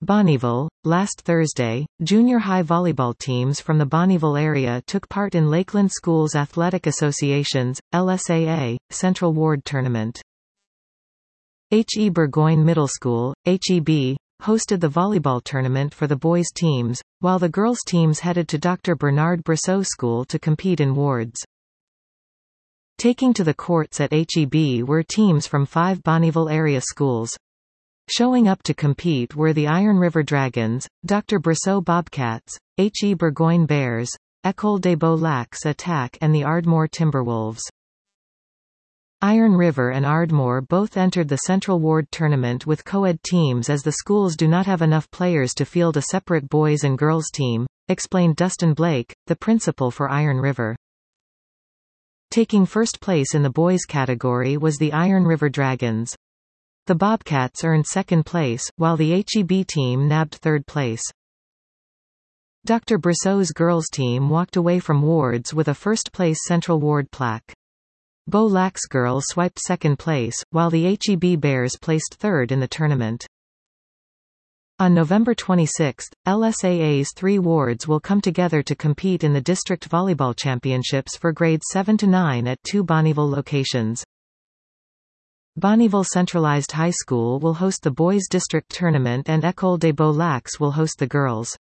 Bonnyville. Last Thursday, junior high volleyball teams from the Bonnyville area took part in Lakeland Schools Athletic Association's, LSAA, Central Ward Tournament. H.E. Burgoyne Middle School, HEB, hosted the volleyball tournament for the boys' teams, while the girls' teams headed to Dr. Bernard Brosseau School to compete in wards. Taking to the courts at HEB were teams from 5 Bonnyville area schools. Showing up to compete were the Iron River Dragons, Dr. Brosseau Bobcats, H.E. Burgoyne Bears, École des Beaux-Lacs Attack and the Ardmore Timberwolves. Iron River and Ardmore both entered the Central Ward Tournament with co-ed teams as the schools do not have enough players to field a separate boys and girls team, explained Dustin Blake, the principal for Iron River. Taking first place in the boys category was the Iron River Dragons. The Bobcats earned second place, while the HEB team nabbed third place. Dr. Brosseau's girls team walked away from wards with a first-place Central Ward plaque. Beaux-Lacs girls swiped second place, while the HEB Bears placed third in the tournament. On November 26, LSAA's 3 wards will come together to compete in the District Volleyball Championships for grades 7 to 9 at 2 Bonnyville locations. Bonnyville Centralized High School will host the boys' district tournament and École des Beaux-Lacs will host the girls'.